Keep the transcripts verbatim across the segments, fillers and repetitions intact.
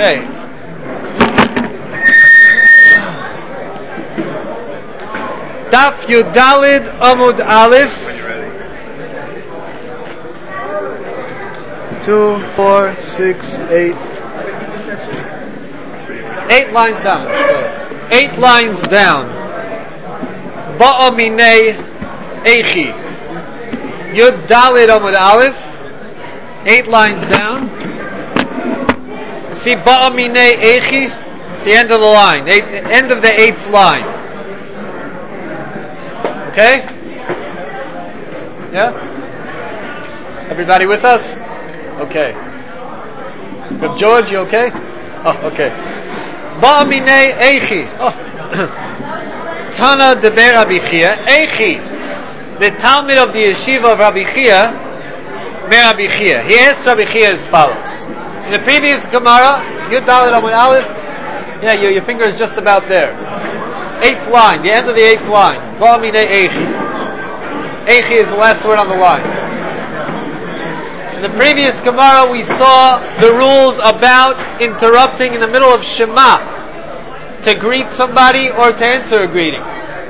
Okay. Daf Yudalid Amud Aleph. When you're ready. Two, four, six, eight. Eight lines down. Eight lines down. Ba'aminei Eichi. Yudalid Amud Aleph. Eight lines down. See Ba'aminei Eichi, the end of the line, eight, end of the eighth line. Okay? Yeah? Everybody with us? Okay. Good, George, you okay? Oh, okay. Ba'aminei Eichi. Oh. Tana deber Rabbi Chia. Eichi, the Talmud of the yeshiva of Rabbi Chia, me Rabbi Chia. He asked Rabbi Chia as follows. In the previous Gemara, Yud Dalet Amud Aleph, yeah, your, your finger is just about there. Eighth line, the end of the eighth line. Ba'aminei Eichi. Eichi is the last word on the line. In the previous Gemara, we saw the rules about interrupting in the middle of Shema to greet somebody or to answer a greeting.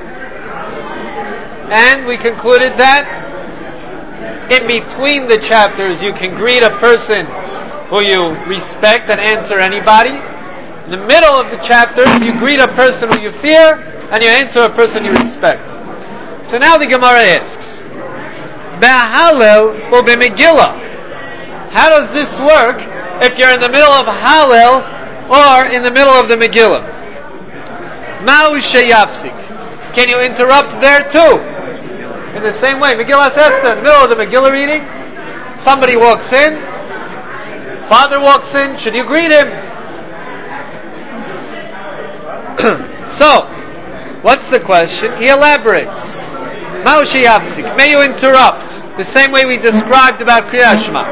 And we concluded that in between the chapters, you can greet a person who you respect and answer anybody. In the middle of the chapter, you greet a person who you fear and you answer a person you respect. So now the Gemara asks, B'Hallel or B'Megillah? How does this work if you're in the middle of Hallel or in the middle of the Megillah? Ma'u sheyafsik. Can you interrupt there too? In the same way, Megillah Esther, in the middle of the Megillah reading, somebody walks in, father walks in, should you greet him? So, what's the question? He elaborates. Ma'ushi Yafsik, may you interrupt, the same way we described about Kriyat Shema.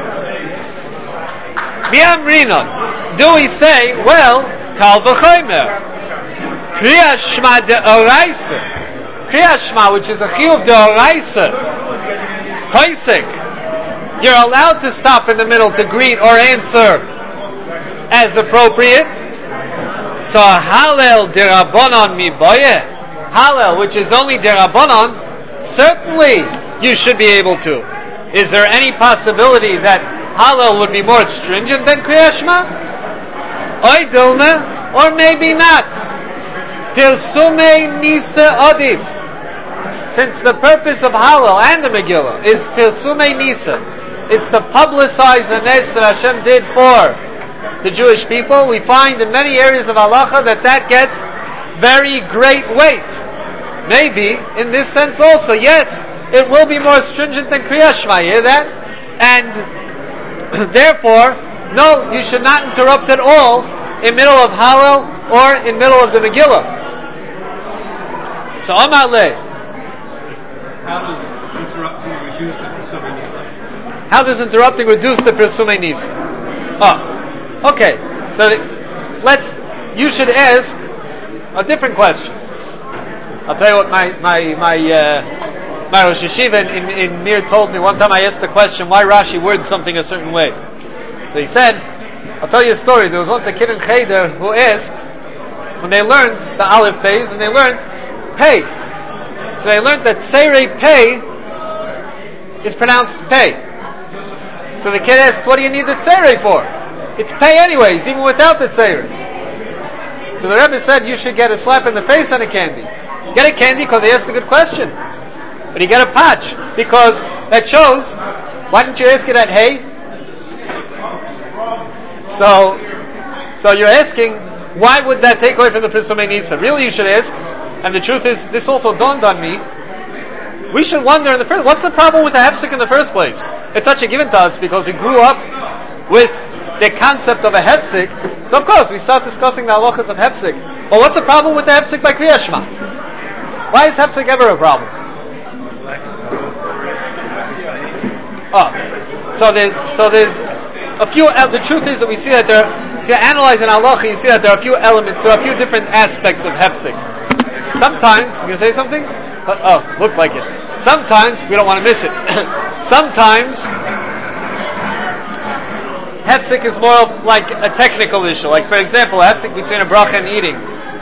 Mi'am Rinon, do we say, well, Kal V'chomer, Kriyat Shema de'oraisa, Kriyat Shema, which is a chiyuv de'oraisa, Paisik, you're allowed to stop in the middle to greet or answer as appropriate. So Hallel derabanan miboye, Hallel, which is only derabanan, certainly you should be able to. Is there any possibility that Hallel would be more stringent than Kriyat Shema? Oidilna, or maybe not. Pirsumei Nisa Adiv. Since the purpose of Hallel and the Megillah is Pirsumei Nisa, it's to publicize the nes that Hashem did for the Jewish people. We find in many areas of halacha that that gets very great weight. Maybe, in this sense also, yes, it will be more stringent than Kriyat Shema, you hear that? And therefore, no, you should not interrupt at all in middle of Hallel or in middle of the Megillah. So, Amar Le. How does interrupting reduce the Pirsumei Nisa? How does interrupting reduce the Pirsumei Nisa? Oh, okay. So let's. You should ask a different question. I'll tell you what my my my uh, my Rosh Yeshiva in, in Mir told me one time. I asked the question why Rashi worded something a certain way. So he said, "I'll tell you a story. There was once a kid in Cheder who asked when they learned the Aleph Pays and they learned pay. So they learned that Seirei pay is pronounced pay. So the kid asked, what do you need the tzerei for? It's pay anyways, even without the tzerei. So the Rebbe said you should get a slap in the face and a candy. Get a candy because he asked a good question. But you get a patch because that shows, why didn't you ask it at hay? So, so you're asking, why would that take away from the Pirsumei Nisa? Really you should ask, and the truth is, this also dawned on me, we should wonder in the first, what's the problem with the hefsek in the first place? It's such a given to us because we grew up with the concept of a hefsek. So of course we start discussing the halachas of hefsek. But what's the problem with the hefsek by Kriyat Shema? Why is hefsek ever a problem? Oh, so there's so there's a few. The truth is that we see that there. If you analyze an halacha, you see that there are a few elements, there are a few different aspects of hefsek. Sometimes you say something. Oh, looked like it. Sometimes, we don't want to miss it. Sometimes, hefsek is more like a technical issue. Like, for example, hefsek between a bracha and eating.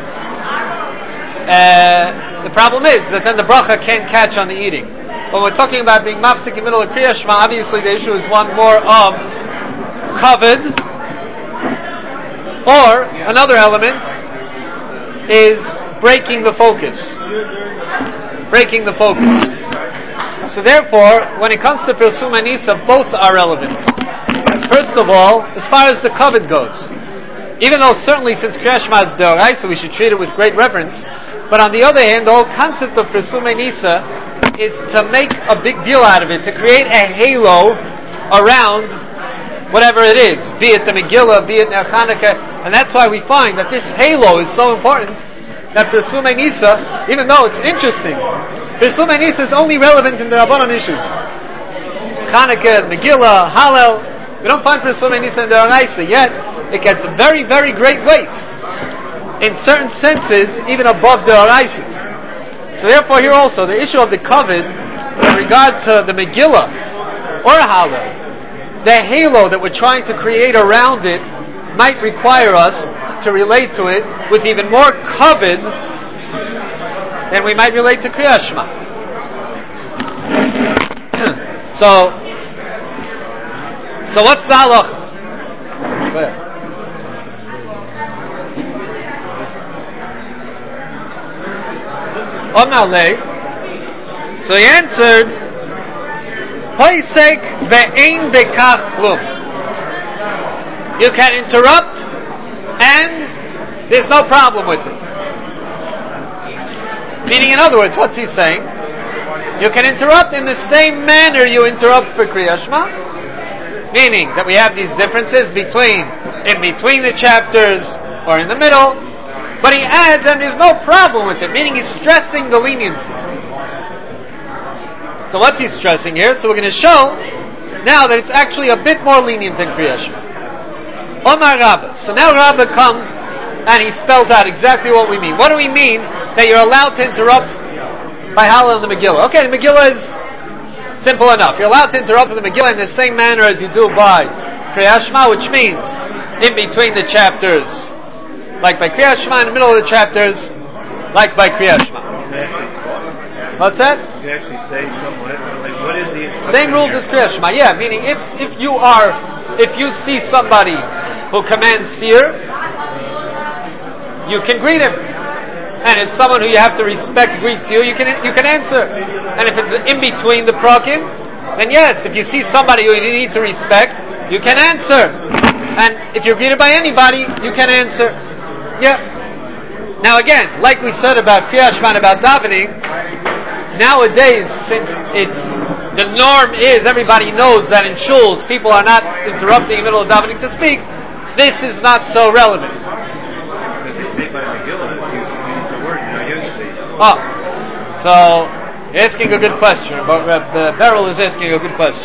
Uh, the problem is that then the bracha can't catch on the eating. When we're talking about being mafsik in the middle of Kriya Shema, obviously the issue is one more of kavod, or another element is breaking the focus. Breaking the focus. So therefore, when it comes to Pirsum Nisa, both are relevant. First of all, as far as the kavod goes, even though certainly since Kriya Shema is d'oraisa, we should treat it with great reverence, but on the other hand, the whole concept of Pirsum Nisa is to make a big deal out of it, to create a halo around whatever it is, be it the Megillah, be it Ner Chanukah, and that's why we find that this halo is so important, that Pirsum Nisa, even though it's interesting, Pirsum Nisa is only relevant in the Rabbanon issues. Chanukah, Megillah, Hallel, we don't find Pirsum Nisa in the Oraisa, yet it gets very, very great weight. In certain senses, even above the Oraisis. So therefore here also, the issue of the kavod, in regard to the Megillah, or Hallel, the halo that we're trying to create around it, might require us to relate to it with even more kavod than we might relate to Kriya Shema. so, so what's the halacha? Go ahead. So he answered, Poisek ve'ein bekach klum. You can interrupt, and there's no problem with it. Meaning, in other words, what's he saying? You can interrupt in the same manner you interrupt for Kriya Shema. Meaning that we have these differences between in between the chapters or in the middle. But he adds, and there's no problem with it, meaning he's stressing the leniency. So what's he stressing here? So we're going to show now that it's actually a bit more lenient than Kriya Shema. Omar Rabbah. So now Rabbah comes and he spells out exactly what we mean. What do we mean that you're allowed to interrupt by Hallel and the Megillah? Okay, the Megillah is simple enough. You're allowed to interrupt the Megillah in the same manner as you do by Kriya Shema, which means in between the chapters, like by Kriya Shema, in the middle of the chapters, like by Kriya Shema. What's that? You actually say something like, what is the same rules as Kriya Shema? Yeah, meaning if if you are if you see somebody who commands fear, you can greet him, and if someone who you have to respect greets you, you can you can answer. And if it's in between the prakim, then yes, if you see somebody who you need to respect, you can answer. And if you're greeted by anybody, you can answer. Yeah. Now again, like we said about Kriya Shema and about davening, nowadays, since it's the norm is everybody knows that in shuls people are not interrupting in the middle of davening to speak, this is not so relevant. Because they say by Megillah, you use the word, you know, usually. Oh, so you're asking a good question. But uh, Beryl is asking a good question.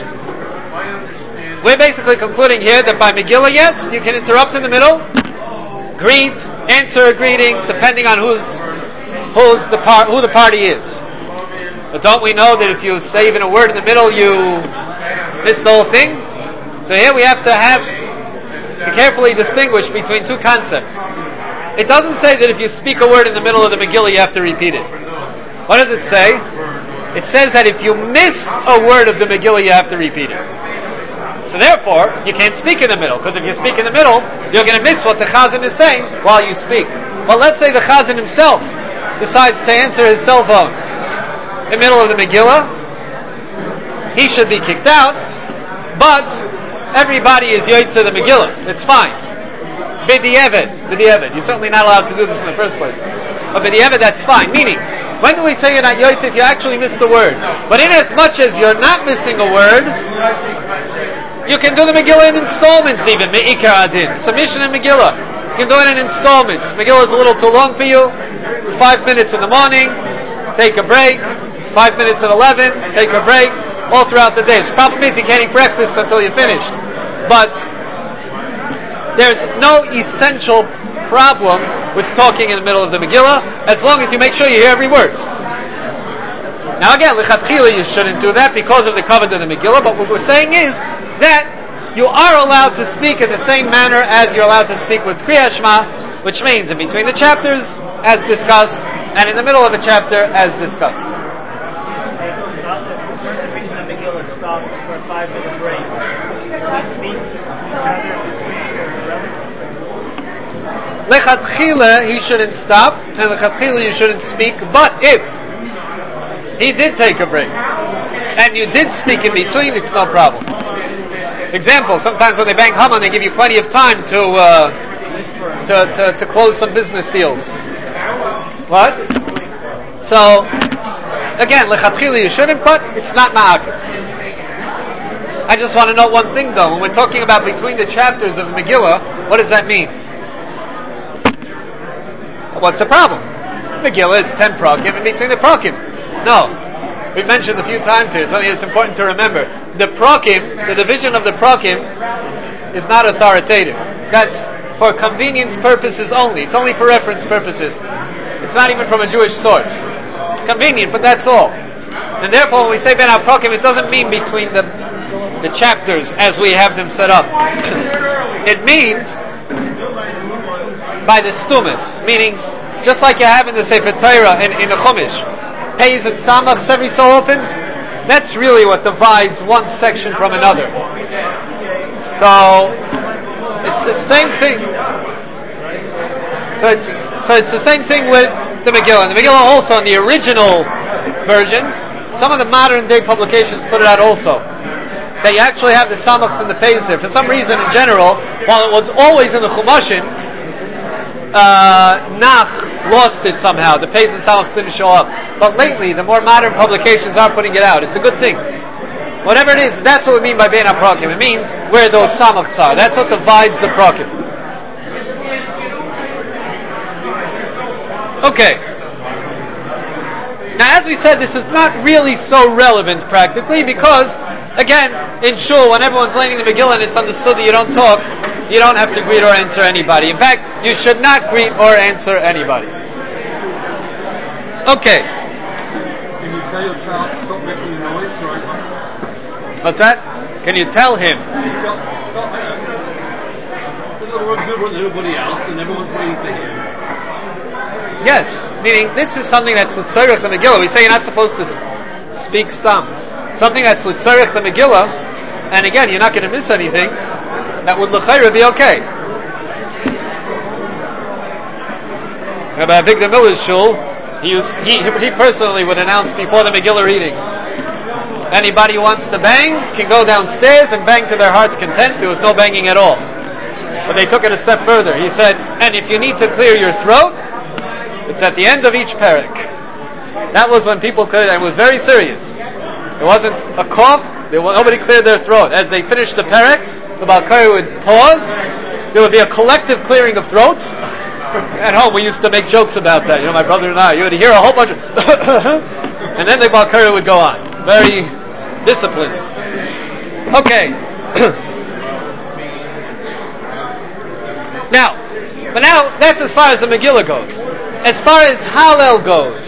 We're basically concluding here that by Megillah, yes, you can interrupt in the middle, greet, answer a greeting, depending on who's who's the part who the party is. But don't we know that if you say even a word in the middle, you miss the whole thing? So here we have to have to carefully distinguish between two concepts. It doesn't say that if you speak a word in the middle of the Megillah, you have to repeat it. What does it say? It says that if you miss a word of the Megillah, you have to repeat it. So therefore, you can't speak in the middle, because if you speak in the middle, you're going to miss what the Chazan is saying while you speak. But let's say the Chazan himself decides to answer his cell phone in the middle of the Megillah, he should be kicked out, but everybody is yoytze the Megillah. It's fine. B'di'evet, b'di'evet. You're certainly not allowed to do this in the first place. But b'di'evet, that's fine. Meaning, when do we say you're not yoytze if you actually missed the word? But in as much as you're not missing a word, you can do the Megillah in installments even, me'ikar adin. It's a mission in Megillah. You can do it in installments. Megillah is a little too long for you. Five minutes in the morning, take a break. Five minutes at eleven, take a break. All throughout the day. The problem is you can't eat breakfast until you're finished. But there's no essential problem with talking in the middle of the Megillah, as long as you make sure you hear every word. Now again, lichatchila, you shouldn't do that because of the kavod of the Megillah, but what we're saying is that you are allowed to speak in the same manner as you're allowed to speak with Kriyat Shema, which means in between the chapters, as discussed, and in the middle of a chapter, as discussed. Stop for a five minute break. Lechatchila, he shouldn't stop, and lechatchila, you shouldn't speak. But if he did take a break, and you did speak in between, it's no problem. Example: sometimes when they bank Haman, they give you plenty of time to uh, to, to to close some business deals. What? So again, lechatchila, you shouldn't, but it's not ma'akev. I just want to note one thing though. When we're talking about between the chapters of Megillah, what does that mean? What's the problem? Megillah is ten prakim in between the prakim. No. We've mentioned a few times here, something that's important to remember. The prakim, the division of the prakim, is not authoritative. That's for convenience purposes only. It's only for reference purposes. It's not even from a Jewish source. It's convenient, but that's all. And therefore, when we say ben ha-prakim, it doesn't mean between the the chapters as we have them set up. It means by the stumas, meaning just like you have in the Sefer Torah and in the Chumash, pays and samachs every so often. That's really what divides one section from another. So it's the same thing. So it's so it's the same thing with the Megillah. And the Megillah also in the original versions. Some of the modern day publications put it out also. That you actually have the samachs and the pays there. For some reason, in general, while it was always in the Chumashin, uh, Nach lost it somehow. The pays and samachs didn't show up. But lately, the more modern publications are putting it out. It's a good thing. Whatever it is, that's what we mean by bein ha-prakim. It means where those samachs are. That's what divides the prakim. Okay. Now, as we said, this is not really so relevant practically because, again, in shul, when everyone's learning the Megillah and it's understood that you don't talk, you don't have to greet or answer anybody. In fact, you should not greet or answer anybody. Okay. Can you tell your child to stop making noise, right? What's that? Can you tell him? Stop, stop making noise. In other words, do what everybody else and everyone's waiting for him. Yes, meaning this is something that's l'tzorech the Megillah. We say you're not supposed to speak stam. Something that's l'tzorech the Megillah, and again, you're not going to miss anything, that would l'chayra be okay. Rabbi Avigdor Miller's shul, he, used, he, he personally would announce before the Megillah reading, anybody who wants to bang can go downstairs and bang to their heart's content. There was no banging at all. But they took it a step further. He said, and if you need to clear your throat, it's at the end of each parak. That was when people cleared, and it was very serious. It wasn't a cough, they, nobody cleared their throat. As they finished the parak, the Balkari would pause, there would be a collective clearing of throats. At home we used to make jokes about that, you know, my brother and I, you would hear a whole bunch of and then the Balkari would go on. Very disciplined. Okay. Now, but now, that's as far as the Megillah goes. As far as Hallel goes,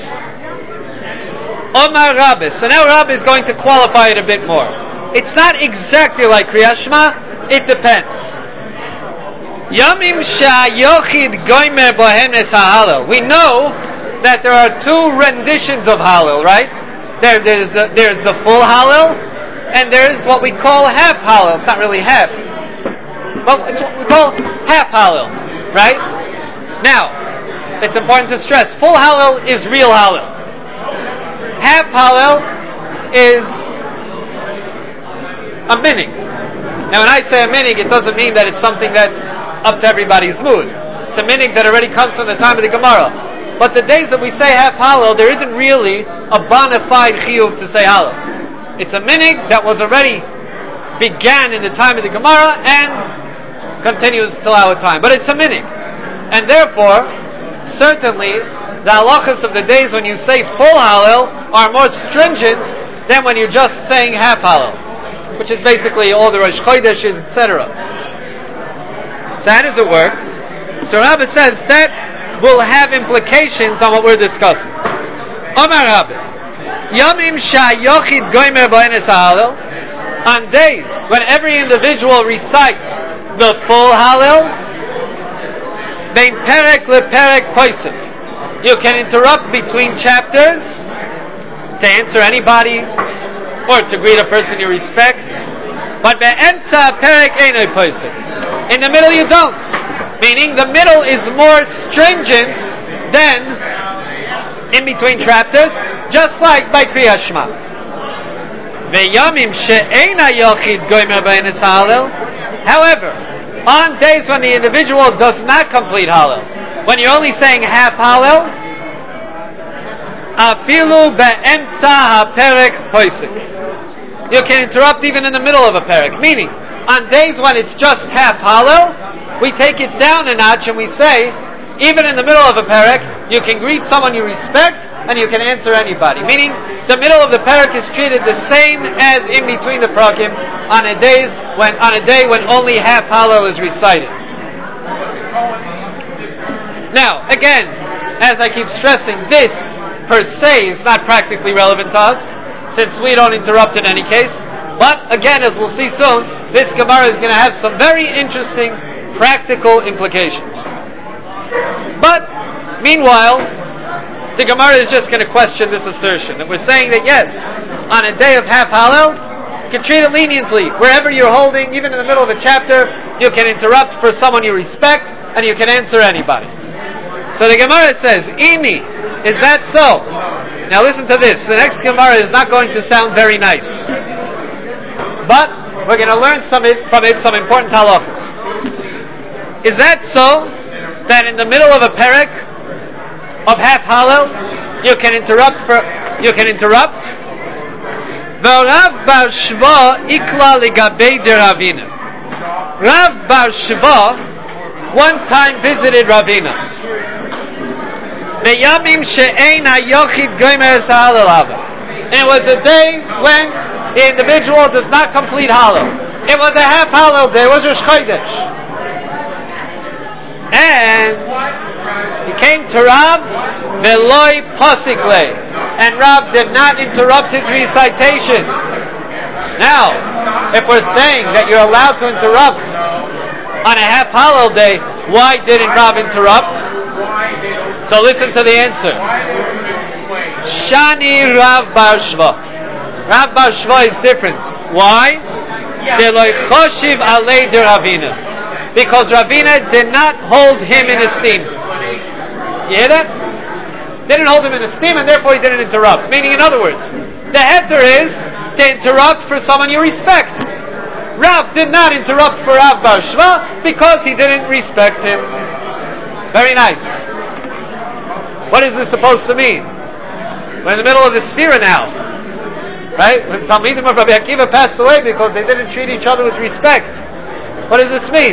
Omar Rabbi. So now Rabbi is going to qualify it a bit more. It's not exactly like Kriyat Shema. It depends. Yomim sha'yochid goymer bohem es ha'Hallel. We know that there are two renditions of Hallel, right? There, there's the, there's the full Hallel, and there's what we call half Hallel. It's not really half, but it's what we call half Hallel, right? Now, it's important to stress, full Hallel is real Hallel. Half Hallel is a minig. Now when I say a minig, it doesn't mean that it's something that's up to everybody's mood. It's a minig that already comes from the time of the Gemara. But the days that we say half Hallel, there isn't really a bona fide chiyuv to say Hallel. It's a minig that was already began in the time of the Gemara and continues till our time. But it's a minig. And therefore, certainly, the halachas of the days when you say full Hallel are more stringent than when you're just saying half Hallel, which is basically all the Rosh Chodeshes, et cetera. So how does it work? So Rabbi says that will have implications on what we're discussing. Omar Rabbi, Yomim sha'yochid goymer b'enes ha'Hallel. on days when every individual recites the full Hallel, bein perek leperek poisik. You can interrupt between chapters to answer anybody or to greet a person you respect. But be'emtza perek einay poisik. In the middle you don't. Meaning the middle is more stringent than in between chapters, just like by Kriyas Shema. Ve'yamim she'eina yochid goymer b'eines Hallel. However, on days when the individual does not complete Hallel, when you're only saying half Hallel, afilu be'emtza ha'perek poisik. You can interrupt even in the middle of a perek. Meaning, on days when it's just half Hallel, we take it down a notch and we say, even in the middle of a perek, you can greet someone you respect and you can answer anybody. Meaning, the middle of the perek is treated the same as in between the parakim on a days when on a day when only half Hallel is recited. Now, again, as I keep stressing, this per se is not practically relevant to us, since we don't interrupt in any case. But again, as we'll see soon, this Gemara is going to have some very interesting practical implications. But meanwhile, the Gemara is just going to question this assertion that we're saying that yes, on a day of half Hallel, you can treat it leniently. Wherever you're holding, even in the middle of a chapter, you can interrupt for someone you respect, and you can answer anybody. So the Gemara says, Ini, is that so? Now listen to this. The next Gemara is not going to sound very nice. But we're going to learn some it, from it some important halachas. Is that so? That in the middle of a perek of half Hallel, you can interrupt for you can interrupt? Rav Bar Shva ikla ligabei de Ravina. Rav Bar Shva one time visited Ravina. Beyamim she'ein hayochid goymer es Hallel hava. It was a day when the individual does not complete Hallel. It was a half Hallel day. It was Rosh Chodesh. And he came to Rav veloi posik le, and Rav did not interrupt his recitation. Now, if we're saying that you're allowed to interrupt on a half Hallel day, why didn't Rav interrupt? So listen to the answer. Shani Rav Bar Shva. Rav Bar Shva is different. Why? Veloi choshiv alei de Ravina. Because Ravina did not hold him in esteem. You hear that? Didn't hold him in esteem, and therefore he didn't interrupt. Meaning, in other words, the heter is to interrupt for someone you respect. Rav did not interrupt for Rav Bar Shva because he didn't respect him. Very nice. What is this supposed to mean? We're in the middle of the Sphira now. Right? When Talmidim of Rabbi Akiva passed away because they didn't treat each other with respect. What does this mean?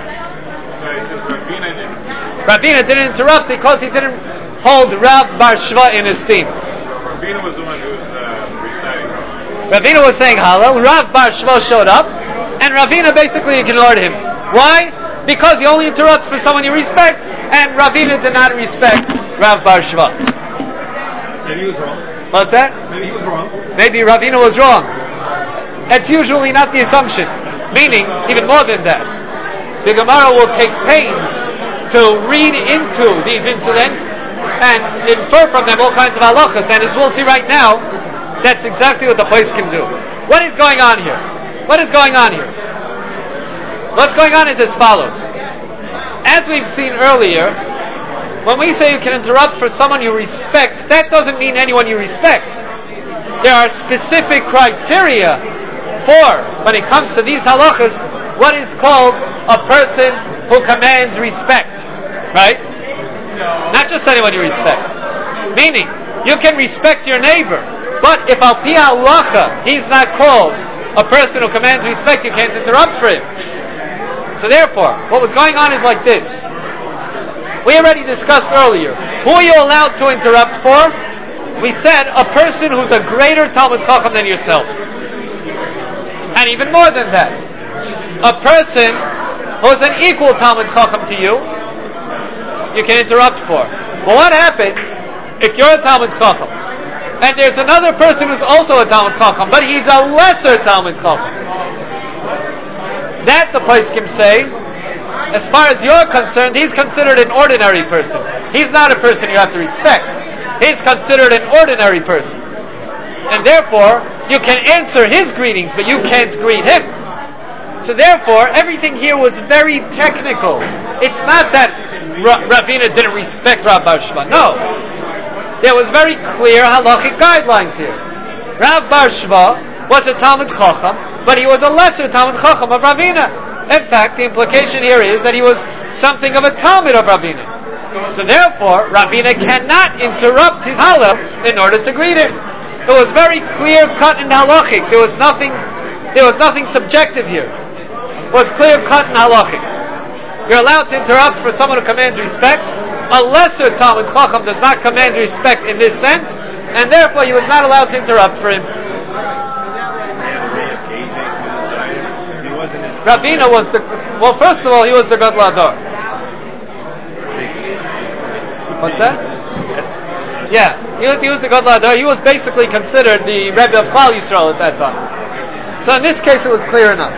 Ravina didn't interrupt because he didn't hold Rav Bar Shva in esteem. Ravina was the one who was uh, reciting. Ravina was saying Hallel. Rav Bar Shva showed up, and Ravina basically ignored him. Why? Because he only interrupts for someone you respect, and Ravina did not respect Rav Bar Shva. Maybe he was wrong. What's that? Maybe he was wrong. Maybe Ravina was wrong. That's usually not the assumption. Meaning, even more than that, the Gemara will take pains to read into these incidents and infer from them all kinds of halachas. And as we'll see right now, that's exactly what the place can do. What is going on here? What is going on here? What's going on is as follows. As we've seen earlier, when we say you can interrupt for someone you respect, that doesn't mean anyone you respect. There are specific criteria for, when it comes to these halachas, what is called a person who commands respect. Right? Not just anyone you respect. Meaning, you can respect your neighbor, but if al pi halacha he's not called a person who commands respect, you can't interrupt for him. So therefore, what was going on is like this. We already discussed earlier. Who are you allowed to interrupt for? We said a person who's a greater Talmud Chacham than yourself. And even more than that, a person who's an equal Talmud Chacham to you, you can interrupt for. But what happens if you're a Talmud Chacham And there's another person who's also a Talmid Chacham, but he's a lesser Talmid Chacham. That the poskim say, as far as you're concerned, he's considered an ordinary person. He's not a person you have to respect. He's considered an ordinary person. And therefore, you can answer his greetings, but you can't greet him. So therefore, everything here was very technical. It's not that Ra- Ravina didn't respect Rav Bar Shva. No. There was very clear halachic guidelines here. Rav Bar Shva was a Talmid Chacham, but he was a lesser Talmid Chacham of Ravina. In fact, the implication here is that he was something of a Talmid of Ravina. So therefore, Ravina cannot interrupt his halal in order to greet him. It was very clear cut and halachic. There was nothing there was nothing subjective here. It was clear cut and halachic. You're allowed to interrupt for someone who commands respect. A lesser Talmid Chacham does not command respect in this sense, and therefore he was not allowed to interrupt for him. Ravina was the well. First of all, he was the Gadol Hador. What's that? Yeah, he was. He was the Gadol Hador. He was basically considered the Rebbe of Klal Yisrael at that time. So in this case, it was clear enough.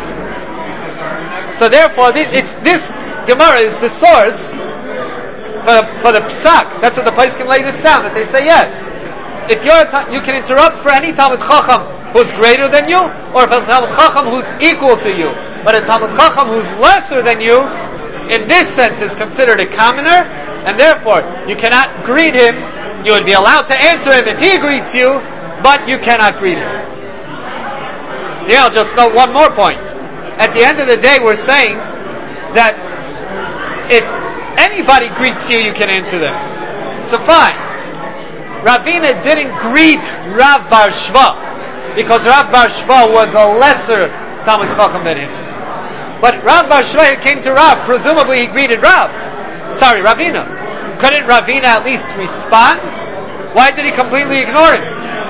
So therefore, it's this Gemara is the source for the, for the psak. That's what the place can lay this down. That they say yes, if you're you can interrupt for any Talmid Chacham who's greater than you, or for a Talmid Chacham who's equal to you. But a Talmid Chacham who's lesser than you, in this sense, is considered a commoner, and therefore you cannot greet him. You would be allowed to answer him if he greets you, but you cannot greet him. See, I'll just note one more point. At the end of the day, we're saying that if anybody greets you, you can answer them. So fine. Ravina didn't greet Rav Bar Shva because Rav Bar Shva was a lesser Talmid Chacham than him. But Rav Bar Shva came to Rav. Presumably he greeted Rav. Sorry, Ravina. Couldn't Ravina at least respond? Why did he completely ignore him?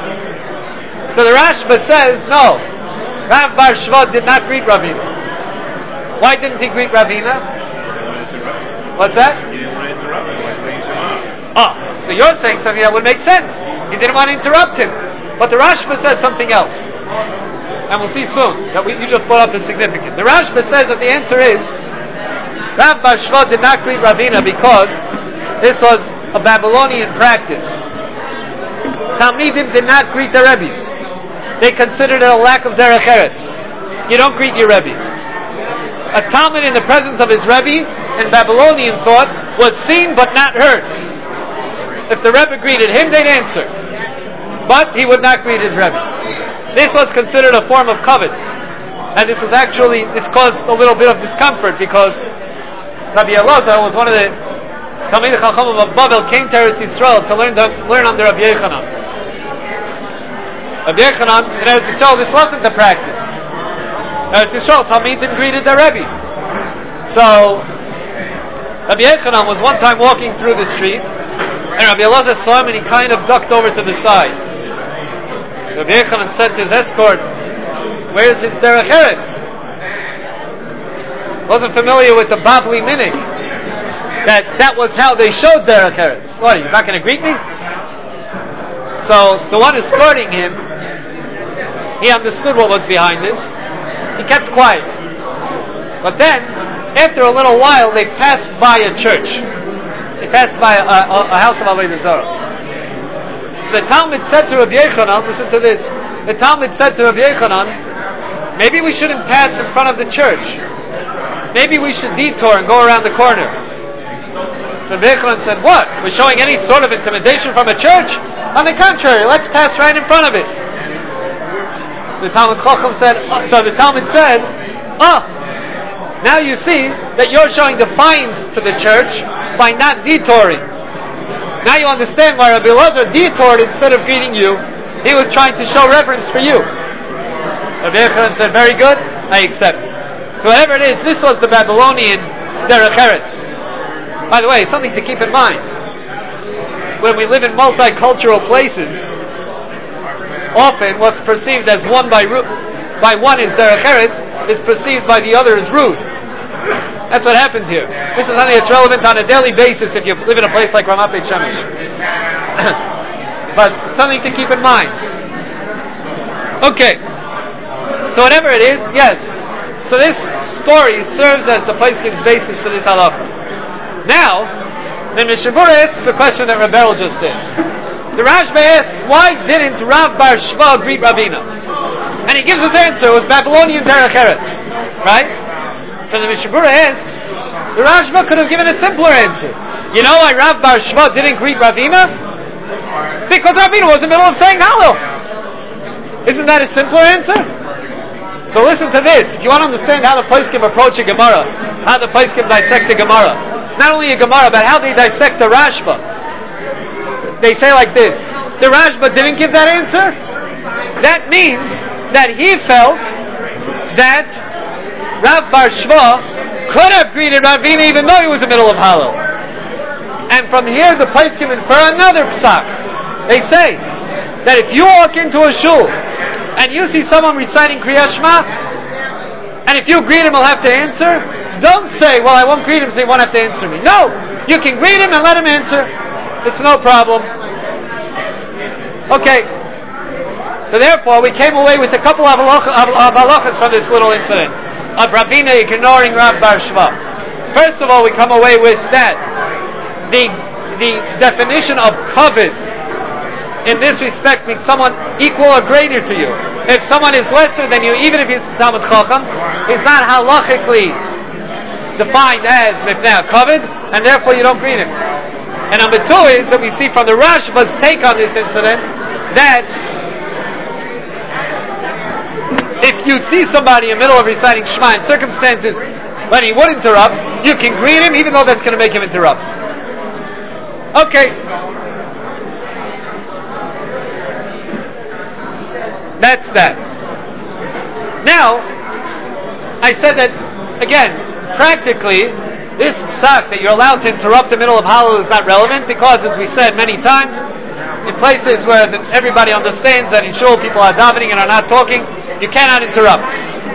So the Rashba says, no. Rav Bar Shva did not greet Ravina. Why didn't he greet Ravina? What's that? He didn't want to interrupt him. Oh, so you're saying something that would make sense. He didn't want to interrupt him. But the Rashba says something else. And we'll see soon that we, you just brought up is significant. The Rashba says that the answer is Rav Bar Shva did not greet Ravina because this was a Babylonian practice. Talmidim did not greet their Rebbes. They considered it a lack of derech eretz. You don't greet your Rebbe. A Talmid in the presence of his Rebbe in Babylonian thought was seen but not heard. If the Rebbe greeted him, they'd answer. But he would not greet his Rebbe. This was considered a form of kavod. And this was actually, this caused a little bit of discomfort because Rabbi Elazar was one of the Talmidei Chachamim of Babel, came to Eretz Yisrael to learn, to learn under Rabbi Yechanan. Rabbi Yechanan, in Eretz Yisrael, this wasn't the practice. Eretz Yisrael, Talmidim greeted their Rebbe. So, Rabbi Yechanan was one time walking through the street, and Rabbi Elazar saw him and he kind of ducked over to the side. So Rabbi Yechanan said to his escort, where's his derech eretz? Wasn't familiar with the Babli minig. That that was how they showed derech eretz. What, he's not going to greet me? So the one escorting him, he understood what was behind this. He kept quiet. But then, after a little while, they passed by a church. They passed by a, a, a house of Avodah Zarah. So the Talmud said to Rabbi Yechanan, listen to this. The Talmud said to Rabbi Yechanan, maybe we shouldn't pass in front of the church. Maybe we should detour and go around the corner. So Rabbi Yechanan said, what? We're showing any sort of intimidation from a church? On the contrary, let's pass right in front of it. The Talmud Chacham said, oh, so the Talmud said, oh, now you see that you're showing defiance to the church by not detouring. Now you understand why Rabbi Elazar detoured instead of greeting you. He was trying to show reverence for you. Rabbi Yechanan said, very good, I accept. So whatever it is, this was the Babylonian derech eretz. By the way, it's something to keep in mind. When we live in multicultural places, often what's perceived as one by by one is derech eretz is perceived by the other as rude. That's what happened here. This is something that's relevant on a daily basis if you live in a place like Ramat Beit Shemesh. but something to keep in mind. Okay. So whatever it is, yes. So this story serves as the Poskin's basis for this halacha. Now, the Mishnah Berurah asks the question that Rebel just did. The Rashba asks, why didn't Rav Bar Shva greet Ravina? And he gives his answer, it was Babylonian Derech Eretz. Right? So the Mishnah Berurah asks, the Rashba could have given a simpler answer. You know why Rav Bar Shva didn't greet Ravina? Because Ravina was in the middle of saying Hallel. Isn't that a simpler answer? So listen to this. If you want to understand how the Poskim approach a Gemara, how the Poskim dissect a Gemara, not only a Gemara, but how they dissect the Rashba, they say like this: the Rashba didn't give that answer. That means that he felt that Rav Bar Shva could have greeted Ravina even though he was in the middle of Hallel. And from here the Poskim infer another psak. They say that if you walk into a shul and you see someone reciting Kriyat Shema, and if you greet him, he'll have to answer. Don't say, well, I won't greet him, so he won't have to answer me. No! You can greet him and let him answer. It's no problem. Okay. So therefore, we came away with a couple of halachas from this little incident of Ravina ignoring Rav Bar Shva. First of all, we come away with that. The, the definition of kavod in this respect means someone equal or greater to you. If someone is lesser than you, even if he's Talmud Chacham, he's not halachically defined as mipnei kavod, and therefore you don't greet him. And number two is that we see from the Rashba's take on this incident that if you see somebody in the middle of reciting Shema in circumstances when he would interrupt, you can greet him even though that's going to make him interrupt. Okay. That's that. Now, I said that, again, practically, this psak that you're allowed to interrupt the middle of Hallel is not relevant because, as we said many times, in places where the, everybody understands that in shul people are davening and are not talking, you cannot interrupt.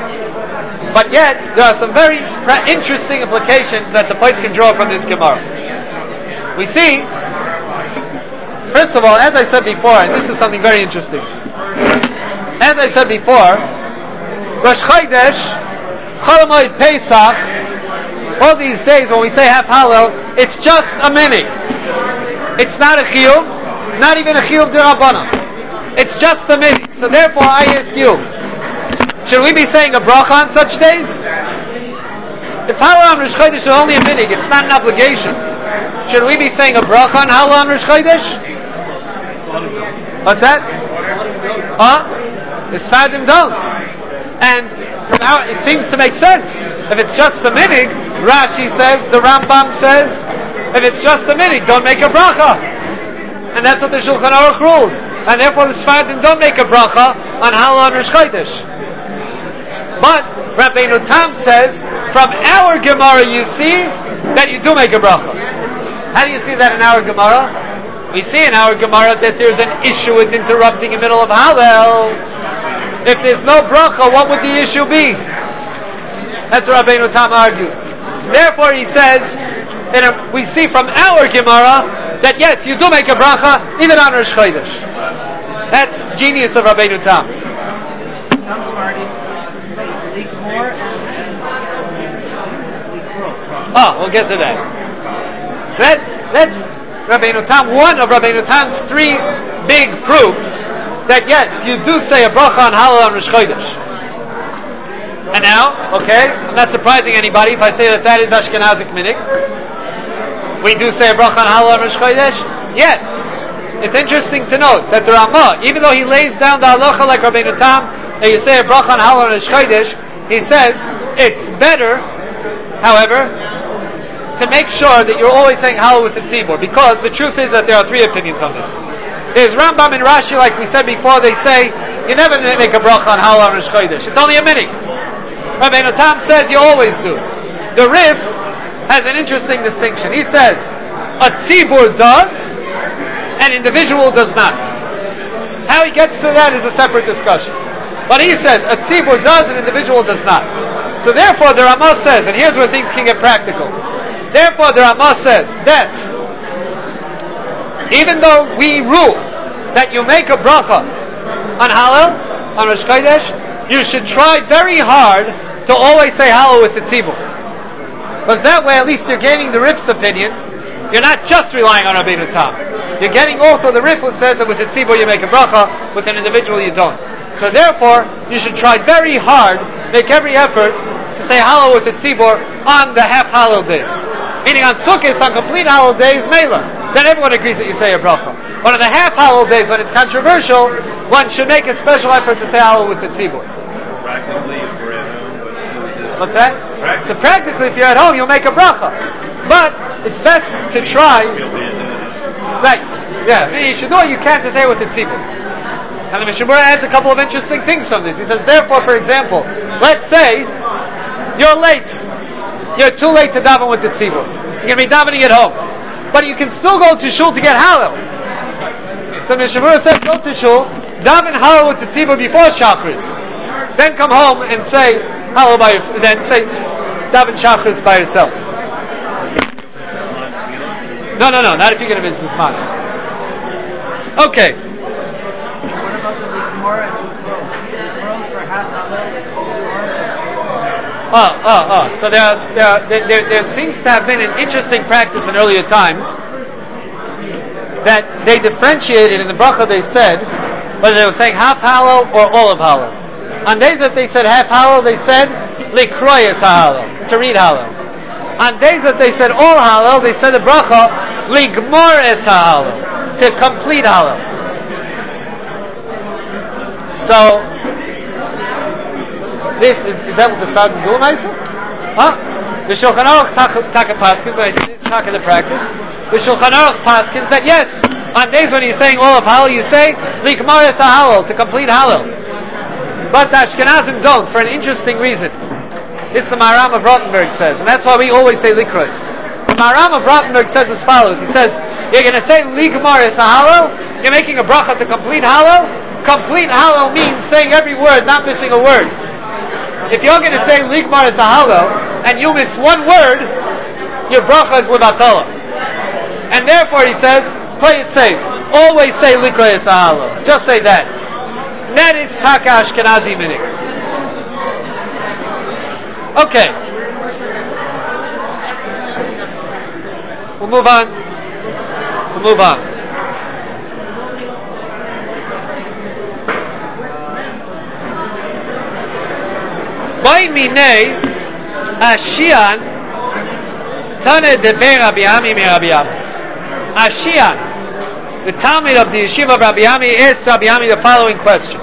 But yet, there are some very interesting implications that the place can draw from this Gemara. We see, first of all, as I said before, and this is something very interesting. As I said before, Rosh Chodesh, Chol Hamoed Pesach, all these days when we say half Hallel, it's just a minute. It's not a chiyuv, not even a chiyuv d'Rabbanan. It's just a minute. So therefore, I ask you, should we be saying a bracha on such days? If Hallel on Rosh Chodesh is only a minute, it's not an obligation. Should we be saying a bracha on Hallel on Rosh Chodesh? What's that? Huh? The Sfadim don't. And from our, it seems to make sense. If it's just a minig, Rashi says, the Rambam says, if it's just a minig, don't make a bracha. And that's what the Shulchan Aruch rules. And therefore the Sfadim don't make a bracha on Hallel on Rosh Chodesh. But Rabbeinu Tam says, from our Gemara you see that you do make a bracha. How do you see that in our Gemara? We see in our Gemara that there's an issue with interrupting in the middle of Hallel. If there's no bracha, what would the issue be? That's what Rabbeinu Tam argues. Therefore he says, in a, we see from our Gemara that yes, you do make a bracha even on Rosh Chodesh. That's genius of Rabbeinu Tam. Some parties leak more and leak broke. Oh, we'll get to that. So that, that's Rabbeinu Tam, one of Rabbeinu Tam's three big proofs that yes, you do say a bracha on Hallel on Rosh Chodesh. And now, okay, I'm not surprising anybody if I say that that is Ashkenazic minig. We do say a bracha on Hallel on Rosh Chodesh. Yet, it's interesting to note that the Ramah, even though he lays down the halacha like Rabbeinu Tam, that you say a bracha on Hallel on Rosh Chodesh, he says it's better, however, to make sure that you're always saying Hallel with the tzibur, because the truth is that there are three opinions on this. There's Rambam and Rashi, like we said before, they say you never make a bracha on Hallel on Rosh Chodesh. It's only a minute. Rabbeinu Tam says you always do. The Rif has an interesting distinction. He says a tzibur does, an individual does not. How he gets to that is a separate discussion. But he says a tzibur does, an individual does not. So therefore the Ramah says, and here's where things can get practical. Therefore the Ramah says that even though we rule that you make a bracha on Hallel, on Rosh Chodesh, you should try very hard to always say Hallel with the tzibur. Because that way at least you're gaining the Rif's opinion. You're not just relying on Rabbeinu Tam. You're getting also the Rif who says that with the tzibur you make a bracha, with an individual you don't. So therefore, you should try very hard, make every effort to say Hallel with the tzibur on the half Hallel days. Meaning on Sukkot, on complete Hallel days, Mela. Then everyone agrees that you say a bracha. But on the half Hallel days, when it's controversial, one should make a special effort to say Hallel with the tzibur. Practically, if you're at home, but what's that? Practically. So practically, if you're at home, you'll make a bracha. But it's best to try. Right? Yeah. You should do what you can to say with the tzibur. And the Mishnah Berurah adds a couple of interesting things from this. He says, therefore, for example, let's say you're late. You're too late to daven with the tzibur. You're going to be davening at home. But you can still go to shul to get Hallel. So the Mishnah Berurah says, go to shul, daven Hallel with the tzibur before Shachris. Then come home and say Hallel by yourself. Then say daven Shachris by yourself. No, no, no, not if you're going to miss this man. Okay. What about the Gemara and Ukro? Ukro for half Hallel? Oh, oh, oh. So there, there, there, there seems to have been an interesting practice in earlier times that they differentiated in the bracha. They said whether they were saying half Hallel or all of Hallel. On days that they said half Hallel, they said likroyes Hallel, to read Hallel. On days that they said all Hallel, they said the bracha ligmores Hallel, to complete Hallel. So this is, is that what the Sfaradim do, Maisa? Huh? The Shulchan Aruch Taka Paskins, and I think this is Taka the practice. The Shulchan Aruch Paskins that yes, on days when you're saying all of Hallel, you say ligmores Hallel, to complete Hallel. But the Ashkenazim don't, for an interesting reason. This the Maharam of Rothenburg says, and that's why we always say likros. The Maharam of Rothenburg says as follows. He says, you're going to say ligmores Hallel, you're making a bracha to complete Hallel. Complete Hallel means saying every word, not missing a word. If you're going to say ligmores Hallel, and you miss one word, your bracha is levatala. And therefore he says, play it safe. Always say likros Hallel. Just say that. That is Taka Ashkenazi minik. Okay. We'll move on. We'll move on. By minei Ashian Tane Deber Rabbi Ami me Rabbi Ami. Ashian, the Talmud of the Yeshiva of Rabbi Ami, asked Rabbi Ami the following question: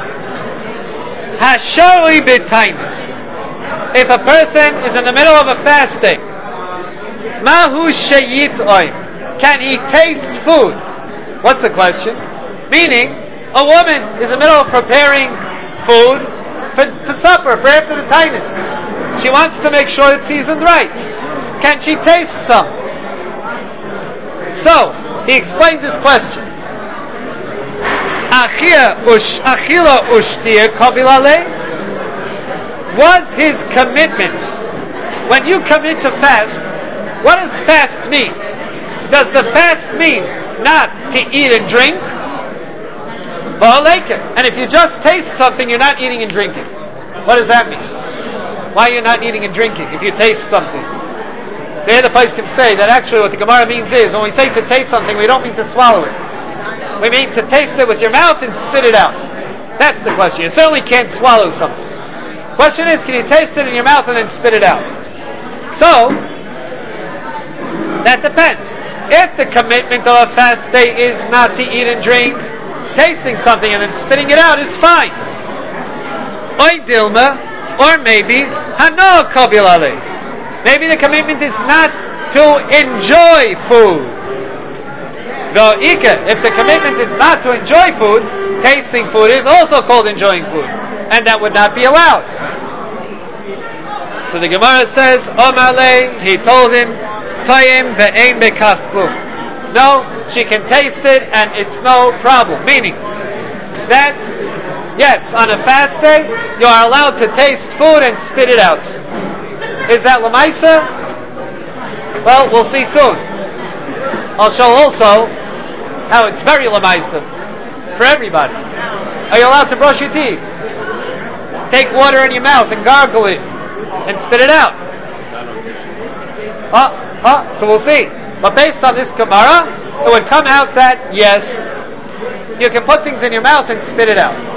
Hashari b'tainis. If a person is in the middle of a fasting, Mahu sheyit oim, can he taste food? What's the question? Meaning, a woman is in the middle of preparing food for, for supper, for after the tainis. She wants to make sure it's seasoned right. Can she taste some? So, he explains his question. Achila ushtir kabilale. Was his commitment, when you commit to fast, what does fast mean? Does the fast mean not to eat and drink? And if you just taste something, you're not eating and drinking. What does that mean? Why are you not eating and drinking if you taste something? So here the place can say that actually what the Gemara means is, when we say to taste something, we don't mean to swallow it. We mean to taste it with your mouth and spit it out. That's the question. You certainly can't swallow something. Question is, can you taste it in your mouth and then spit it out? So, that depends. If the commitment of a fast day is not to eat and drink, tasting something and then spitting it out is fine. Oy dilma, or maybe hano kabilale. Maybe the commitment is not to enjoy food. Though ika, if the commitment is not to enjoy food, tasting food is also called enjoying food, and that would not be allowed. So the Gemara says, Omale, he told him, Tayim ve'ein bekaf klum. No, she can taste it and it's no problem. Meaning that, yes, on a fast day, you are allowed to taste food and spit it out. Is that Lamaisa? Well, we'll see soon. I'll show also how it's very Lamaisa. for everybody. Are you allowed to brush your teeth? Take water in your mouth and gargle it and spit it out. Oh, oh, so we'll see. But based on this Gemara, it would come out that yes, you can put things in your mouth and spit it out.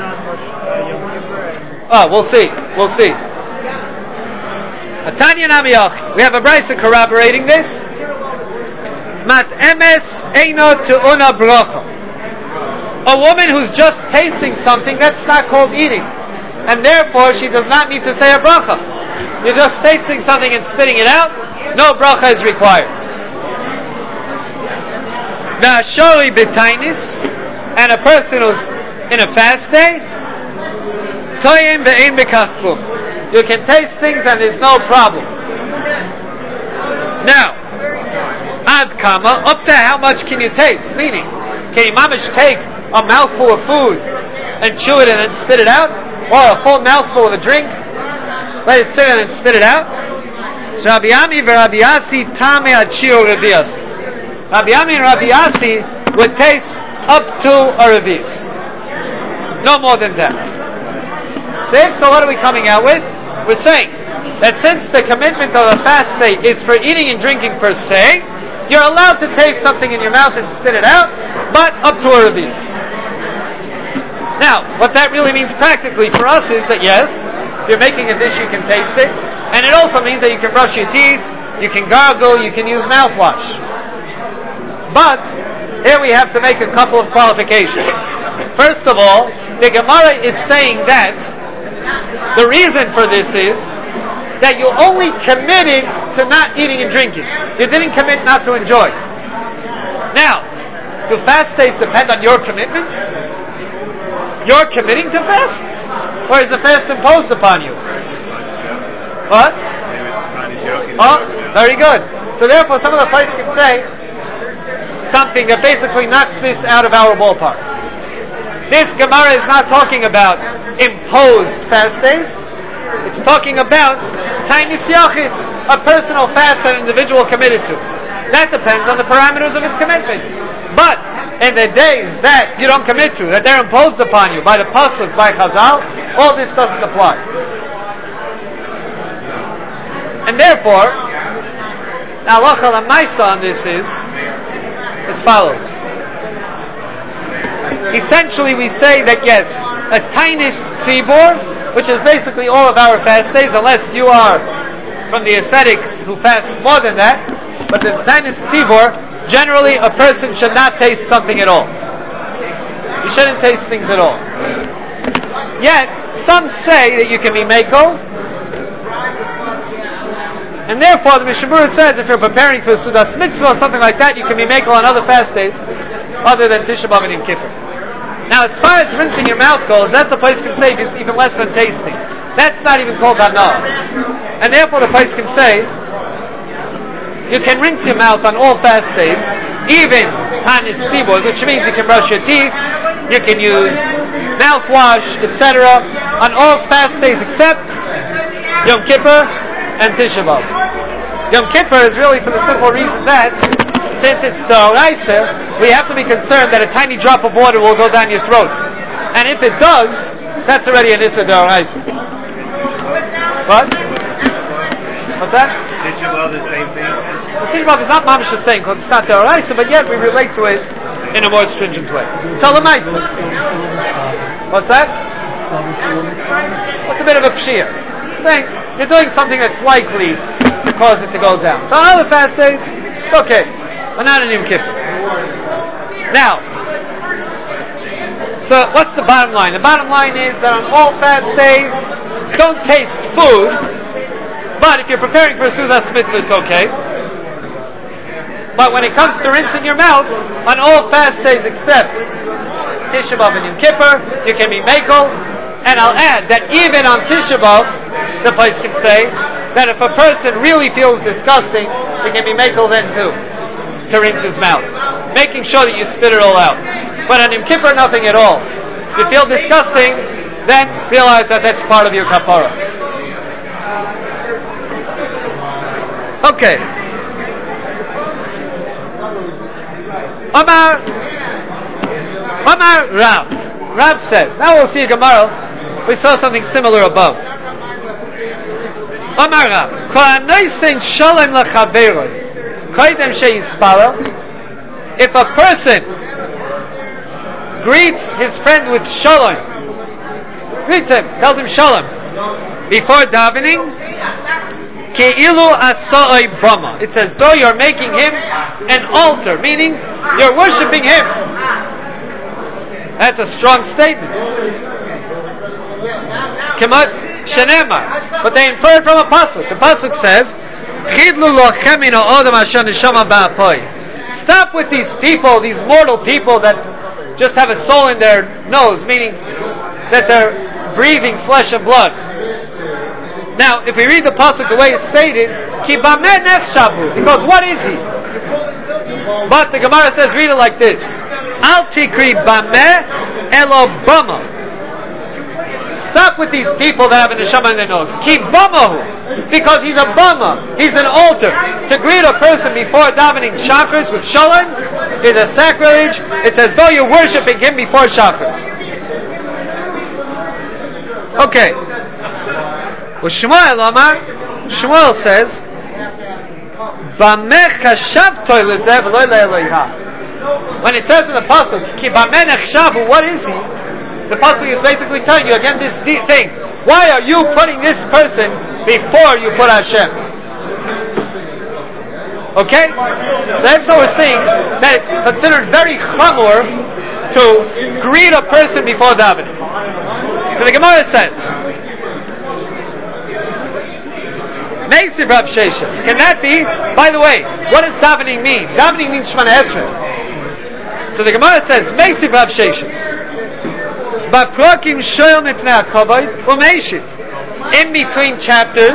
Oh, we'll see. We'll see. Atanya Namiyach. We have a brisa corroborating this. Mat emes eino te'una bracha. A woman who's just tasting something, that's not called eating, and therefore she does not need to say a bracha. You're just tasting something and spitting it out. No bracha is required. Na'ashori b'tainis, and a person who's in a fast day, toyim ve'ein b'kach klum. You can taste things and there's no problem. Now, ad kama, up to how much can you taste? Meaning, can you mamish take a mouthful of food and chew it and then spit it out? Or a full mouthful of a drink, let it sit and then spit it out? Rabbi Ami and Rabbi Yasi tame achio reviasi. Rabbi Ami and Rabbi Yasi would taste up to a revius. No more than that. See? So what are we coming out with? We're saying that since the commitment of a fast day is for eating and drinking per se, you're allowed to taste something in your mouth and spit it out, but up to a revius. Now, what that really means practically for us is that yes, if you're making a dish, you can taste it, and it also means that you can brush your teeth, you can gargle, you can use mouthwash. But here we have to make a couple of qualifications. First of all, the Gemara is saying that the reason for this is that you only committed to not eating and drinking. You didn't commit not to enjoy. Now, do fast days depend on your commitment? You're committing to fast? Or is the fast imposed upon you? What? Oh, very good. So therefore, some of the places can say something that basically knocks this out of our ballpark. This Gemara is not talking about imposed fast days. It's talking about tainis yachid, a personal fast that an individual committed to. That depends on the parameters of his commitment. But in the days that you don't commit to, that they're imposed upon you by the pasuk, by Chazal, all this doesn't apply. And therefore, now halacha l'maisa on this is as follows. Essentially, we say that yes, a tainis tzibur, which is basically all of our fast days, unless you are from the ascetics who fast more than that, but the tainis tzibur, generally a person should not taste something at all. You shouldn't taste things at all. Yet, some say that you can be meko, and therefore the Mishnah Berurah says if you're preparing for Sudas Mitzvah or something like that, you can be meko on other fast days other than Tisha B'Av and Yom Kippur. Now, as far as rinsing your mouth goes, that's the place can say even less than tasting. That's not even called hanah. And therefore the place can say you can rinse your mouth on all fast days, even tanis tzibur, which means you can brush your teeth, you can use mouthwash, et cetera, on all fast days except Yom Kippur and Tisha B'Av. Yom Kippur is really for the simple reason that since it's d'oraisa, we have to be concerned that a tiny drop of water will go down your throat. And if it does, that's already an issa d'oraisa. What? What's that? Tisha B'Av the same thing? So Tisha B'Av is not mamish the same because it's not d'oraisa, but yet we relate to it in a more stringent way. So l'maisa. What's that? What's a bit of a pshia? Saying you're doing something that's likely to cause it to go down. So on other fast days, it's okay. But not in Yom Kippur. Now, so what's the bottom line? The bottom line is that on all fast days, don't taste food, but if you're preparing for a Sudas Mitzvah, it's okay. But when it comes to rinsing your mouth, on all fast days except Tisha B'Av and Yom Kippur, you can be meko, and I'll add that even on Tisha B'Av, the place can say that if a person really feels disgusting, he can be meko then too, to rinse his mouth, making sure that you spit it all out. But on Yom Kippur, nothing at all. If you feel disgusting, then realize that that's part of your kapara. Okay. Amar Amar Rav. Rav says. Now we'll see a Gemara. We saw something similar above. Amar Rav. If a person greets his friend with shalom, greets him, tells him shalom before davening, Ke'ilu asa'ai bama. It's as though you're making him an altar, meaning you're worshipping him. That's a strong statement. Kemat shenema. But they infer it from a pasuk. The pasuk says, Chidlu lochem min ha'odam asher neshama ba'apoi. Stop with these people, these mortal people that just have a soul in their nose, meaning that they're breathing flesh and blood. Now, if we read the pasuk the way it's stated, Ki bameh nechshavu, because what is he? But the Gemara says, read it like this: Al tikri bameh elo bama. Stop with these people that have a neshama in their nose. Ki bamahu, because he's a bama, he's an altar. To greet a person before davening chakras with shalom is a sacrilege. It's as though you're worshipping him before chakras. Okay. Well, Shmuel Amar, Shmuel says, when it says in the pasuk, what is he? The pasuk is basically telling you again this thing. Why are you putting this person before you put Hashem? Okay? So that's what we're saying, that it's considered very chamor to greet a person before davening. So the Gemara says, Meisiv Rav Sheshes. Can that be? By the way, what does davening mean? Davening means Shemana Esrei. So the Gemara says, Meisiv Rav Sheshes. Ba'prokim shoyel mipnei hakavod u'meishit. In between chapters,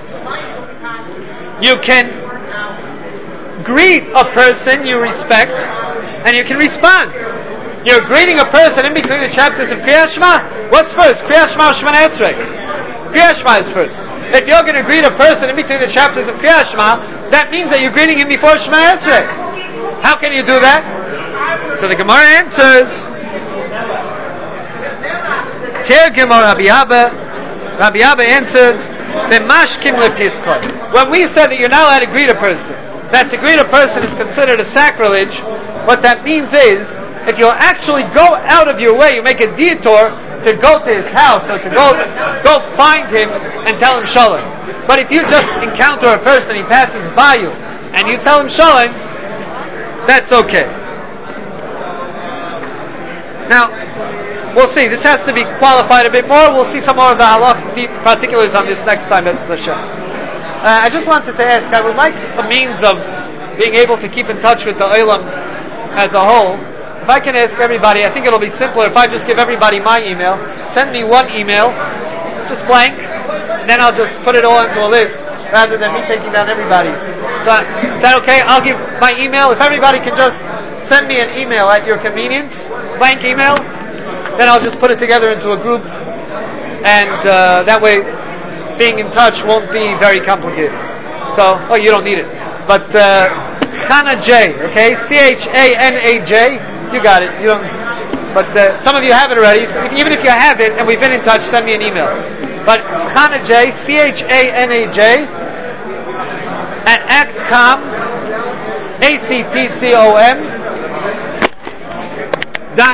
you can greet a person you respect, and you can respond. You're greeting a person in between the chapters of Kriyat Shema. What's first? Kriyat Shema or Shemana Esrei? Kriyat Shema is first. If you're going to greet a person in between the chapters of Kriyat Shema, that means that you're greeting him before Shema Esrei. How can you do that? So the Gemara answers, Ter Gemara Rabbi Abba, Rabbi Abba answers, when we said that you're not allowed to greet a person, that to greet a person is considered a sacrilege, what that means is, if you actually go out of your way, you make a detour to go to his house or to go go find him and tell him shalom. But if you just encounter a person, he passes by you, and you tell him shalom, that's okay. Now, we'll see. This has to be qualified a bit more. We'll see some more of the halach particulars on this next time. That's Hashem. Uh, I just wanted to ask, I would like a means of being able to keep in touch with the Olam as a whole. If I can ask everybody, I think it'll be simpler if I just give everybody my email. Send me one email, just blank, and then I'll just put it all into a list rather than me taking down everybody's. So, is that okay? I'll give my email. If everybody can just send me an email at your convenience, blank email, then I'll just put it together into a group, and uh, that way being in touch won't be very complicated. So, oh, you don't need it. But uh, Chana J, okay? C H A N A J. You got it. You don't. But uh, some of you have it already. So even if you have it and we've been in touch, send me an email. But Chana J, C H A N A J, at actcom, A C T C O M,